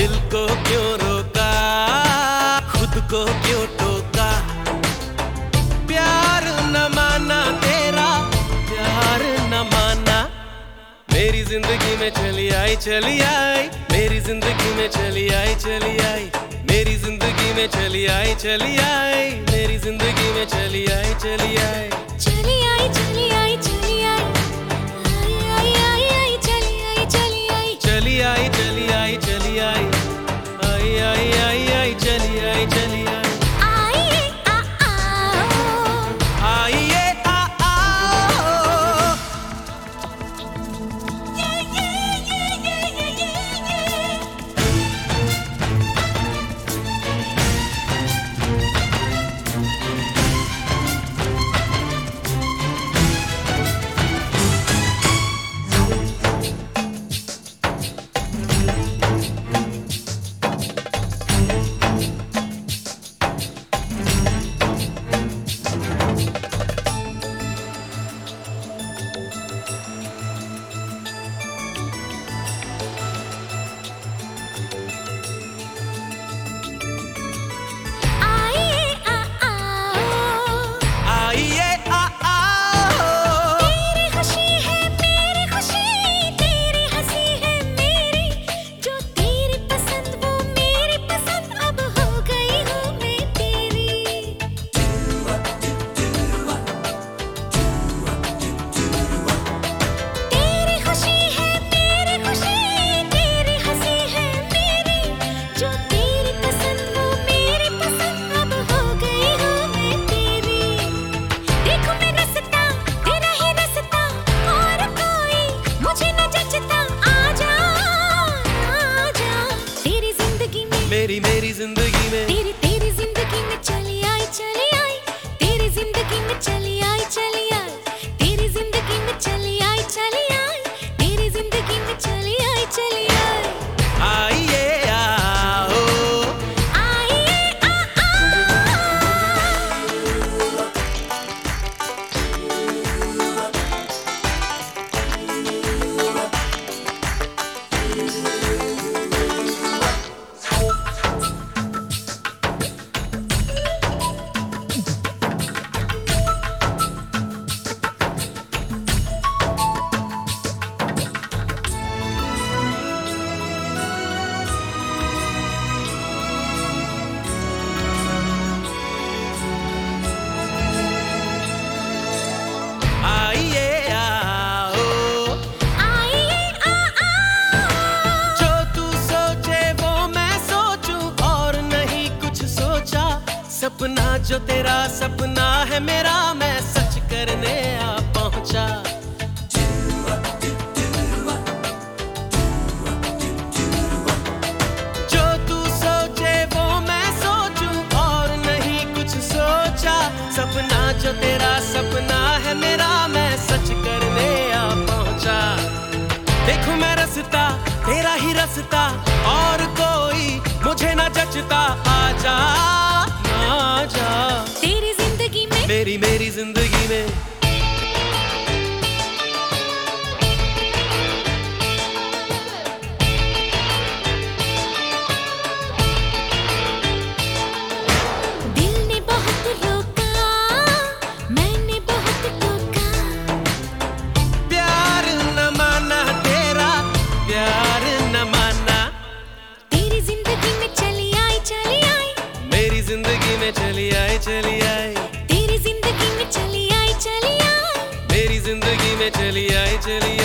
दिल को क्यों रोका, खुद को क्यों टोका। प्यार न माना तेरा, प्यार न माना। मेरी जिंदगी में चली आई, चली आई। मेरी जिंदगी में चली आई, चली आई। मेरी जिंदगी में चली आई, चली आई। मेरी जिंदगी में चली आई, चली आई। चली आई, चली आई, चली आई। आई आई आई आई, चली आई, चली आई। चली आई, चली आई, चली आई। आई आई आई आई, चली आई, चली आई। आइए आ आओ, आइए आ आओ। ये ये ये। मेरी जिंदगी में, तेरी जिंदगी में चली आई, चली आई। तेरी जिंदगी में चली आई, चली आई। तेरी जिंदगी में चली आई, चली आई। तेरी जिंदगी में चली आई, चली आई। आइए आओ, आइए आ आओ। सपना जो तेरा सपना है मेरा, मैं सच करने आ पहुंचा। जो तू सोचे वो मैं सोचूं, और नहीं कुछ सोचा। सपना जो तेरा सपना है मेरा, मैं सच करने आ पहुंचा। देखूं मैं रास्ता तेरा ही रास्ता, और कोई मुझे ना जचता। आजा आजा तेरी जिंदगी में, मेरी जिंदगी में। दिल ने बहुत रोका, मैंने बहुत टोका। प्यार न माना तेरा, प्यार न माना। तेरी जिंदगी में चली आई, चली आई। मेरी जिंदगी में चली आई, चली आई। तेरी जिंदगी में चली आई, चली आई। मेरी जिंदगी में चली आई, चली